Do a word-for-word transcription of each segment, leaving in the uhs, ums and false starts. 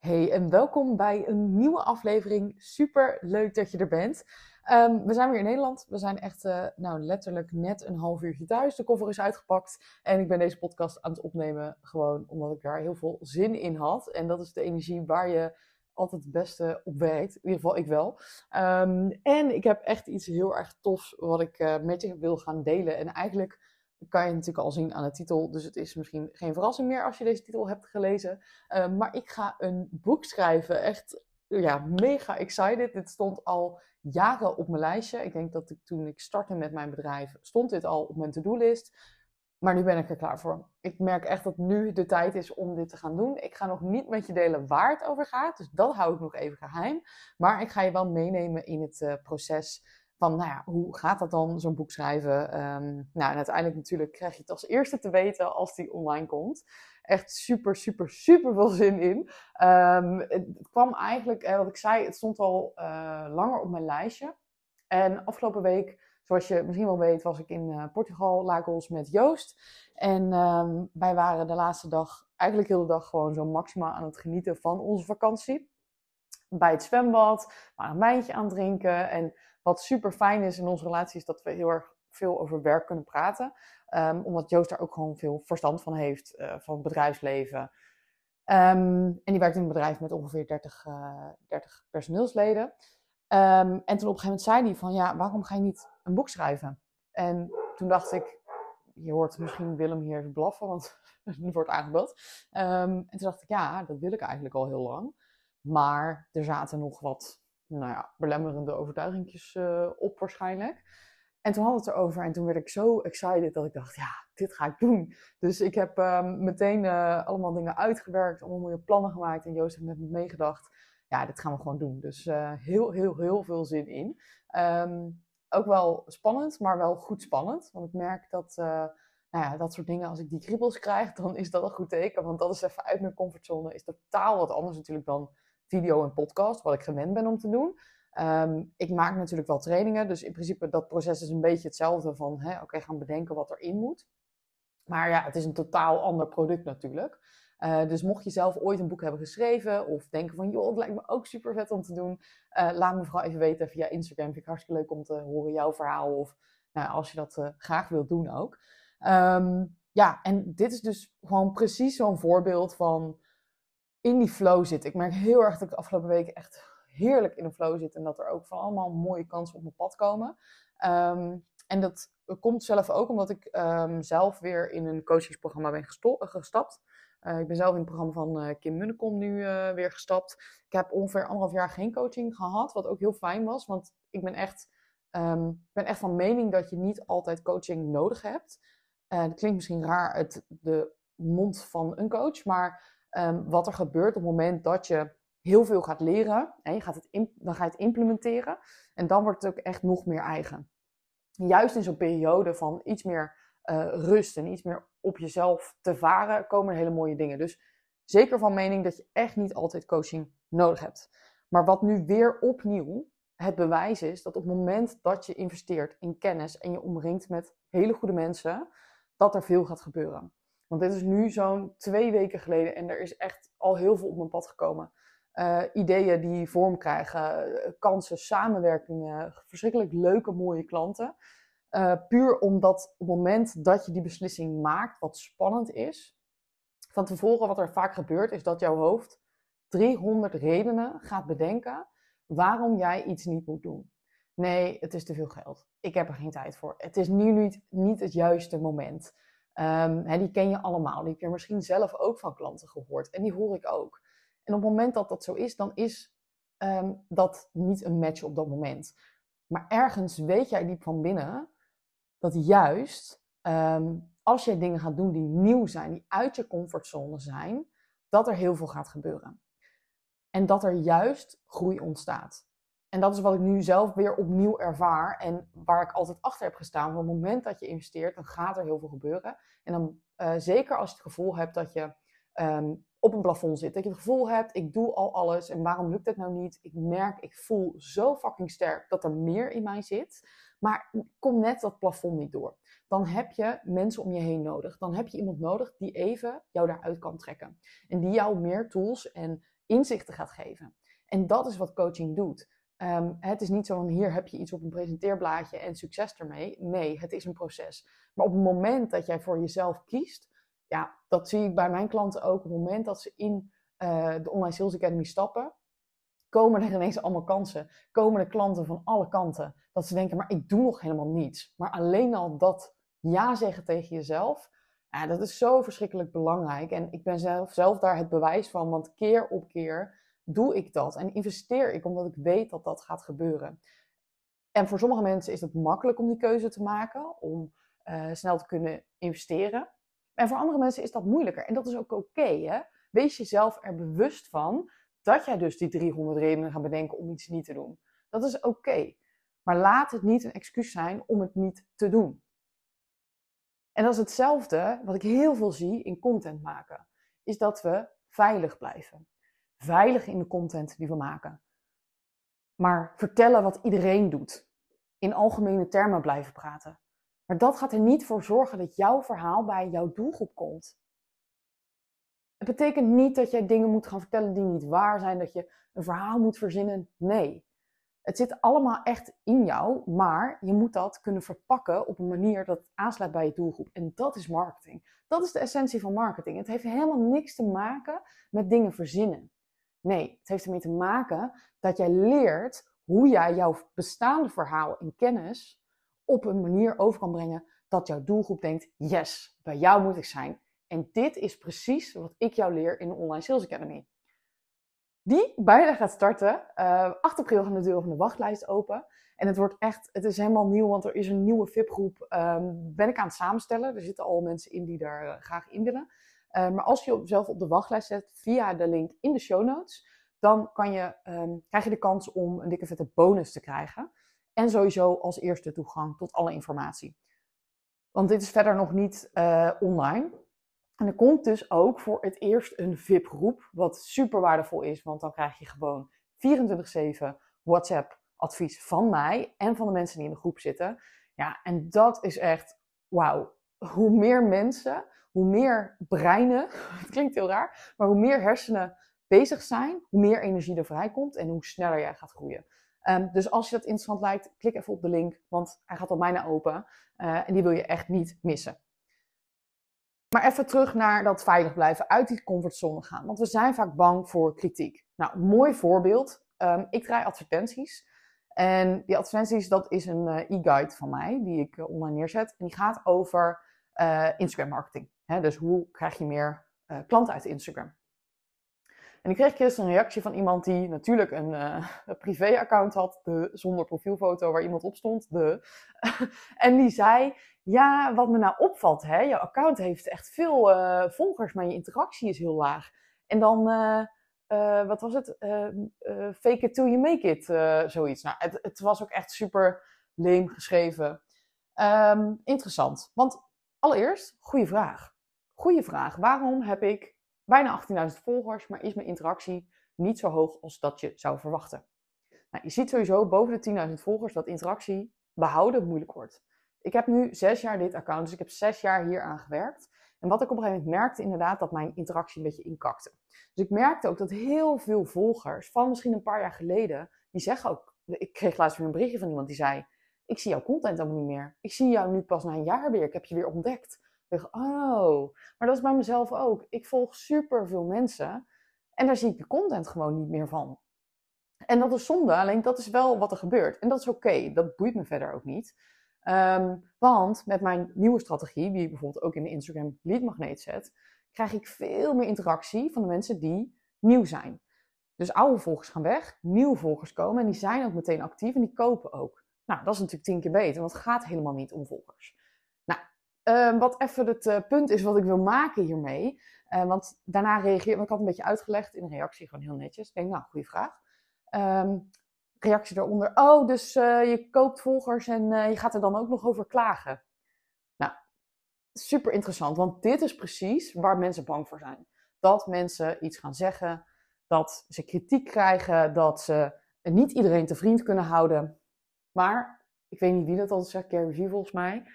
Hey en welkom bij een nieuwe aflevering. Super leuk dat je er bent. Um, we zijn weer in Nederland. We zijn echt uh, nou, letterlijk net een half uurtje thuis. De koffer is uitgepakt en ik ben deze podcast aan het opnemen gewoon omdat ik daar heel veel zin in had. En dat is de energie waar je altijd het beste op werkt. In ieder geval ik wel. Um, en ik heb echt iets heel erg tofs wat ik uh, met je wil gaan delen. En eigenlijk kan je natuurlijk al zien aan de titel. Dus het is misschien geen verrassing meer als je deze titel hebt gelezen. Uh, maar ik ga een boek schrijven. Echt ja, mega excited. Dit stond al jaren op mijn lijstje. Ik denk dat ik, toen ik startte met mijn bedrijf, stond dit al op mijn to-do-list. Maar nu ben ik er klaar voor. Ik merk echt dat nu de tijd is om dit te gaan doen. Ik ga nog niet met je delen waar het over gaat. Dus dat hou ik nog even geheim. Maar ik ga je wel meenemen in het uh, proces van, nou ja, hoe gaat dat dan, zo'n boek schrijven? Um, nou, en uiteindelijk natuurlijk krijg je het als eerste te weten als die online komt. Echt super, super, super veel zin in. Um, het kwam eigenlijk, eh, wat ik zei, het stond al uh, langer op mijn lijstje. En afgelopen week, zoals je misschien wel weet, was ik in uh, Portugal, Lagos, met Joost. En um, wij waren de laatste dag, eigenlijk heel de dag, gewoon zo maximaal aan het genieten van onze vakantie. Bij het zwembad, maar een wijntje aan het drinken. En wat super fijn is in onze relatie is dat we heel erg veel over werk kunnen praten. Um, omdat Joost daar ook gewoon veel verstand van heeft, uh, van het bedrijfsleven. Um, en die werkt in een bedrijf met ongeveer dertig, uh, dertig personeelsleden. Um, en toen op een gegeven moment zei hij van, ja, waarom ga je niet een boek schrijven? En toen dacht ik, je hoort misschien Willem hier even blaffen, want er wordt aangebeld. Um, en toen dacht ik, ja, dat wil ik eigenlijk al heel lang. Maar er zaten nog wat, nou ja, belemmerende overtuigingjes uh, op waarschijnlijk. En toen hadden we het erover en toen werd ik zo excited dat ik dacht, ja, dit ga ik doen. Dus ik heb um, meteen uh, allemaal dingen uitgewerkt, allemaal mooie plannen gemaakt. En Joost heeft met me meegedacht, ja, dit gaan we gewoon doen. Dus uh, heel, heel, heel veel zin in. Um, ook wel spannend, maar wel goed spannend. Want ik merk dat, uh, nou ja, dat soort dingen, als ik die kriebels krijg, dan is dat een goed teken. Want dat is even uit mijn comfortzone. Is totaal wat anders natuurlijk dan video en podcast, wat ik gewend ben om te doen. Um, ik maak natuurlijk wel trainingen, dus in principe dat proces is een beetje hetzelfde van, oké, okay, gaan bedenken wat erin moet. Maar ja, het is een totaal ander product natuurlijk. Uh, dus mocht je zelf ooit een boek hebben geschreven of denken van, joh, het lijkt me ook super vet om te doen, uh, laat me vooral even weten via Instagram. Vind ik hartstikke leuk om te horen jouw verhaal of nou, als je dat uh, graag wilt doen ook. Um, ja, en dit is dus gewoon precies zo'n voorbeeld van in die flow zitten. Ik merk heel erg dat ik de afgelopen weken echt heerlijk in een flow zit en dat er ook van allemaal mooie kansen op mijn pad komen. Um, en dat komt zelf ook omdat ik um, zelf weer in een coachingsprogramma ben gesto- gestapt. Uh, ik ben zelf in het programma van uh, Kim Munnekom nu uh, weer gestapt. Ik heb ongeveer anderhalf jaar geen coaching gehad, wat ook heel fijn was. Want ik ben echt, um, ben echt van mening dat je niet altijd coaching nodig hebt. Uh, dat klinkt misschien raar uit de mond van een coach, maar um, wat er gebeurt op het moment dat je heel veel gaat leren, en je gaat het in, dan ga je het implementeren en dan wordt het ook echt nog meer eigen. Juist in zo'n periode van iets meer uh, rust en iets meer op jezelf te varen, komen er hele mooie dingen. Dus zeker van mening dat je echt niet altijd coaching nodig hebt. Maar wat nu weer opnieuw het bewijs is, dat op het moment dat je investeert in kennis en je omringt met hele goede mensen, dat er veel gaat gebeuren. Want dit is nu zo'n twee weken geleden en er is echt al heel veel op mijn pad gekomen. Uh, ideeën die vorm krijgen, uh, kansen, samenwerkingen, verschrikkelijk leuke, mooie klanten. Uh, puur omdat op het moment dat je die beslissing maakt, wat spannend is, van tevoren wat er vaak gebeurt, is dat jouw hoofd driehonderd redenen gaat bedenken waarom jij iets niet moet doen. Nee, het is te veel geld. Ik heb er geen tijd voor. Het is nu niet, niet het juiste moment. Um, hè, die ken je allemaal. Die heb je misschien zelf ook van klanten gehoord. En die hoor ik ook. En op het moment dat dat zo is, dan is um, dat niet een match op dat moment. Maar ergens weet jij diep van binnen dat juist um, als jij dingen gaat doen die nieuw zijn, die uit je comfortzone zijn, dat er heel veel gaat gebeuren. En dat er juist groei ontstaat. En dat is wat ik nu zelf weer opnieuw ervaar en waar ik altijd achter heb gestaan. Op het moment dat je investeert, dan gaat er heel veel gebeuren. En dan uh, zeker als je het gevoel hebt dat je um, op een plafond zit. Dat je het gevoel hebt, ik doe al alles en waarom lukt het nou niet? Ik merk, ik voel zo fucking sterk dat er meer in mij zit. Maar kom net dat plafond niet door. Dan heb je mensen om je heen nodig. Dan heb je iemand nodig die even jou daaruit kan trekken. En die jou meer tools en inzichten gaat geven. En dat is wat coaching doet. Um, het is niet zo van hier heb je iets op een presenteerblaadje en succes ermee. Nee, het is een proces. Maar op het moment dat jij voor jezelf kiest, ja, dat zie ik bij mijn klanten ook. Op het moment dat ze in uh, de Online Sales Academy stappen, komen er ineens allemaal kansen. Komen er klanten van alle kanten. Dat ze denken, maar ik doe nog helemaal niets. Maar alleen al dat ja zeggen tegen jezelf, ja, dat is zo verschrikkelijk belangrijk. En ik ben zelf, zelf daar het bewijs van, want keer op keer doe ik dat en investeer ik omdat ik weet dat dat gaat gebeuren. En voor sommige mensen is het makkelijk om die keuze te maken, om uh, snel te kunnen investeren. En voor andere mensen is dat moeilijker. En dat is ook oké, hè? Wees jezelf er bewust van dat jij dus die driehonderd redenen gaat bedenken om iets niet te doen. Dat is oké. Maar laat het niet een excuus zijn om het niet te doen. En dat is hetzelfde wat ik heel veel zie in content maken. Is dat we veilig blijven. Veilig in de content die we maken. Maar vertellen wat iedereen doet. In algemene termen blijven praten. Maar dat gaat er niet voor zorgen dat jouw verhaal bij jouw doelgroep komt. Het betekent niet dat jij dingen moet gaan vertellen die niet waar zijn. Dat je een verhaal moet verzinnen. Nee. Het zit allemaal echt in jou. Maar je moet dat kunnen verpakken op een manier dat het aansluit bij je doelgroep. En dat is marketing. Dat is de essentie van marketing. Het heeft helemaal niks te maken met dingen verzinnen. Nee, het heeft ermee te maken dat jij leert hoe jij jouw bestaande verhaal en kennis op een manier over kan brengen dat jouw doelgroep denkt, yes, bij jou moet ik zijn. En dit is precies wat ik jou leer in de Online Sales Academy. Die bijna gaat starten. Uh, acht april gaan de deuren van de wachtlijst open. En het wordt echt, het is helemaal nieuw, want er is een nieuwe V I P-groep. Um, ben ik aan het samenstellen. Er zitten al mensen in die daar uh, graag in willen. Uh, maar als je jezelf op de wachtlijst zet via de link in de show notes, dan kan je, um, krijg je de kans om een dikke vette bonus te krijgen. En sowieso als eerste toegang tot alle informatie. Want dit is verder nog niet uh, online. En er komt dus ook voor het eerst een V I P-groep, wat super waardevol is, want dan krijg je gewoon vierentwintig zeven WhatsApp-advies van mij en van de mensen die in de groep zitten. Ja, en dat is echt, wauw. Hoe meer mensen, hoe meer breinen, het klinkt heel raar, maar hoe meer hersenen bezig zijn, hoe meer energie er vrijkomt en hoe sneller jij gaat groeien. Um, dus als je dat interessant lijkt, klik even op de link, want hij gaat al bijna open uh, en die wil je echt niet missen. Maar even terug naar dat veilig blijven, uit die comfortzone gaan. Want we zijn vaak bang voor kritiek. Nou, een mooi voorbeeld. Um, ik draai advertenties. En die advertenties, dat is een uh, e-guide van mij, die ik uh, online neerzet. En die gaat over uh, Instagram marketing. Hè? Dus hoe krijg je meer uh, klanten uit Instagram? En ik kreeg gisteren een reactie van iemand die natuurlijk een, uh, een privé-account had, de, zonder profielfoto waar iemand op stond. De. En die zei, ja, wat me nou opvalt, hè, jouw account heeft echt veel uh, volgers, maar je interactie is heel laag. En dan, uh, uh, wat was het? Uh, uh, fake it till you make it, uh, zoiets. Nou, het, het was ook echt super leem geschreven. Um, interessant, want allereerst, goede vraag. Goeie vraag, waarom heb ik bijna achttienduizend volgers, maar is mijn interactie niet zo hoog als dat je zou verwachten? Nou, je ziet sowieso boven de tienduizend volgers dat interactie behouden moeilijk wordt. Ik heb nu zes jaar dit account, dus ik heb zes jaar hier aan gewerkt. En wat ik op een gegeven moment merkte inderdaad, dat mijn interactie een beetje inkakte. Dus ik merkte ook dat heel veel volgers, van misschien een paar jaar geleden, die zeggen ook, ik kreeg laatst weer een berichtje van iemand die zei, ik zie jouw content allemaal niet meer. Ik zie jou nu pas na een jaar weer, ik heb je weer ontdekt. Ik dacht, oh, maar dat is bij mezelf ook. Ik volg superveel mensen en daar zie ik de content gewoon niet meer van. En dat is zonde, alleen dat is wel wat er gebeurt. En dat is oké, okay. Dat boeit me verder ook niet. Um, want met mijn nieuwe strategie, die ik bijvoorbeeld ook in de Instagram lead magneet zet, krijg ik veel meer interactie van de mensen die nieuw zijn. Dus oude volgers gaan weg, nieuwe volgers komen en die zijn ook meteen actief en die kopen ook. Nou, dat is natuurlijk tien keer beter, want het gaat helemaal niet om volgers. Nou, uh, wat even het uh, punt is wat ik wil maken hiermee, uh, want daarna reageer ik, ik had een beetje uitgelegd in een reactie, gewoon heel netjes. Ik denk, nou, goede vraag. Um, reactie daaronder, oh, dus uh, je koopt volgers en uh, je gaat er dan ook nog over klagen. Nou, super interessant, want dit is precies waar mensen bang voor zijn. Dat mensen iets gaan zeggen, dat ze kritiek krijgen, dat ze niet iedereen te vriend kunnen houden. Maar, ik weet niet wie dat altijd zegt, Gary Vee volgens mij.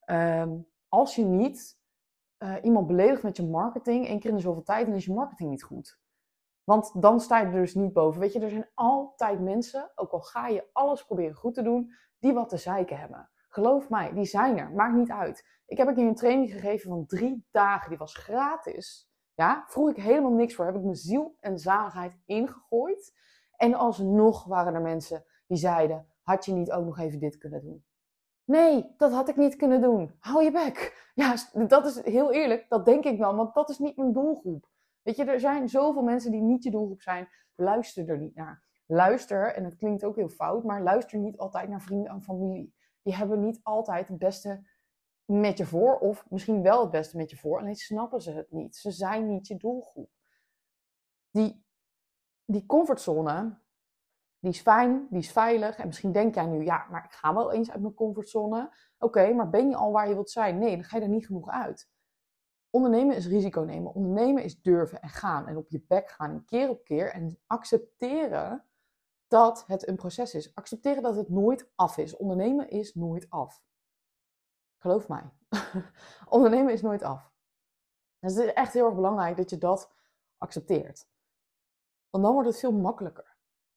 Um, als je niet uh, iemand beledigt met je marketing, één keer in de zoveel tijd, dan is je marketing niet goed. Want dan sta je er dus niet boven. Weet je, er zijn altijd mensen, ook al ga je alles proberen goed te doen, die wat te zeiken hebben. Geloof mij, die zijn er. Maakt niet uit. Ik heb een keer een training gegeven van drie dagen. Die was gratis. Ja, vroeg ik helemaal niks voor. Heb ik mijn ziel en zaligheid ingegooid. En alsnog waren er mensen die zeiden, had je niet ook nog even dit kunnen doen? Nee, dat had ik niet kunnen doen. Hou je bek. Ja, dat is heel eerlijk. Dat denk ik dan, want dat is niet mijn doelgroep. Weet je, er zijn zoveel mensen die niet je doelgroep zijn. Luister er niet naar. Luister, en het klinkt ook heel fout, maar luister niet altijd naar vrienden en familie. Die hebben niet altijd het beste met je voor, of misschien wel het beste met je voor, alleen snappen ze het niet. Ze zijn niet je doelgroep. Die, die comfortzone, die is fijn, die is veilig. En misschien denk jij nu, ja, maar ik ga wel eens uit mijn comfortzone. Oké, okay, maar ben je al waar je wilt zijn? Nee, dan ga je er niet genoeg uit. Ondernemen is risico nemen. Ondernemen is durven en gaan. En op je bek gaan en keer op keer. En accepteren dat het een proces is. Accepteren dat het nooit af is. Ondernemen is nooit af. Geloof mij. Ondernemen is nooit af. Dus het is echt heel erg belangrijk dat je dat accepteert. Want dan wordt het veel makkelijker.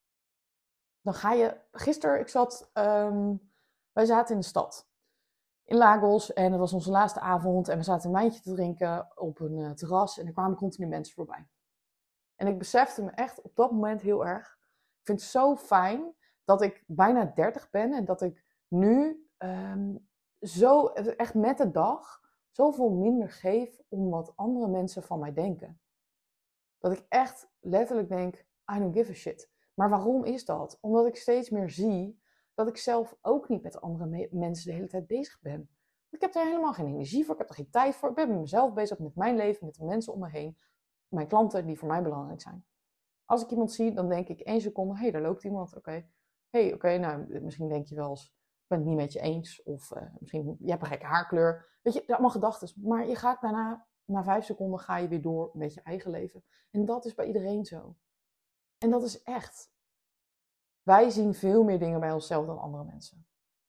Dan ga je... Gisteren, ik zat... Um, wij zaten in de stad. In Lagos. En het was onze laatste avond. En we zaten een wijntje te drinken op een uh, terras. En er kwamen continu mensen voorbij. En ik besefte me echt op dat moment heel erg. Ik vind het zo fijn dat ik bijna dertig ben. En dat ik nu um, zo echt met de dag zoveel minder geef om wat andere mensen van mij denken. Dat ik echt letterlijk denk, I don't give a shit. Maar waarom is dat? Omdat ik steeds meer zie dat ik zelf ook niet met andere me- mensen de hele tijd bezig ben. Ik heb er helemaal geen energie voor, ik heb er geen tijd voor. Ik ben met mezelf bezig, met mijn leven, met de mensen om me heen. Mijn klanten die voor mij belangrijk zijn. Als ik iemand zie, dan denk ik één seconde, hé, hey, daar loopt iemand. Oké, okay. hé, hey, oké, okay, nou, misschien denk je wel eens, ik ben het niet met je eens. Of uh, misschien, je hebt een gekke haarkleur. Weet je, allemaal gedachten. Maar je gaat daarna, na vijf seconden, ga je weer door met je eigen leven. En dat is bij iedereen zo. En dat is echt. Wij zien veel meer dingen bij onszelf dan andere mensen.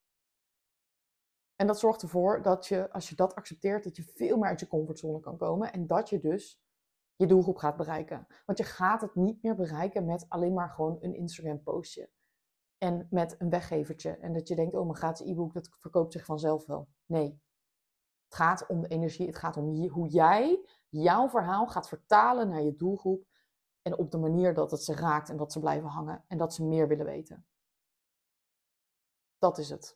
En dat zorgt ervoor dat je, als je dat accepteert, dat je veel meer uit je comfortzone kan komen. En dat je dus je doelgroep gaat bereiken. Want je gaat het niet meer bereiken met alleen maar gewoon een Instagram postje. En met een weggevertje. En dat je denkt, oh, mijn gratis e-book, dat verkoopt zich vanzelf wel. Nee. Het gaat om de energie. Het gaat om hoe jij jouw verhaal gaat vertalen naar je doelgroep. En op de manier dat het ze raakt en dat ze blijven hangen. En dat ze meer willen weten. Dat is het.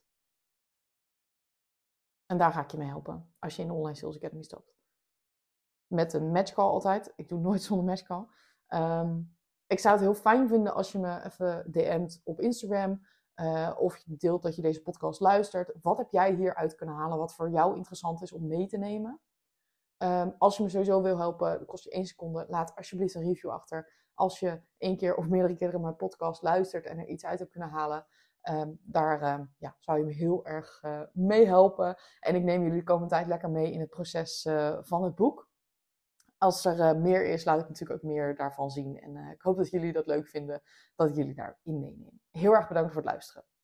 En daar ga ik je mee helpen. Als je in de Online Sales Academy stapt. Met een matchcall altijd. Ik doe nooit zonder matchcall. Um, ik zou het heel fijn vinden als je me even D M't op Instagram. Uh, of je deelt dat je deze podcast luistert. Wat heb jij hieruit kunnen halen? Wat voor jou interessant is om mee te nemen? Um, als je me sowieso wil helpen, dat kost je één seconde. Laat alsjeblieft een review achter. Als je één keer of meerdere keren mijn podcast luistert en er iets uit hebt kunnen halen. Um, daar uh, ja, zou je me heel erg uh, mee helpen. En ik neem jullie de komende tijd lekker mee in het proces uh, van het boek. Als er uh, meer is, laat ik natuurlijk ook meer daarvan zien. En uh, ik hoop dat jullie dat leuk vinden, dat ik jullie daarin meeneem. Heel erg bedankt voor het luisteren.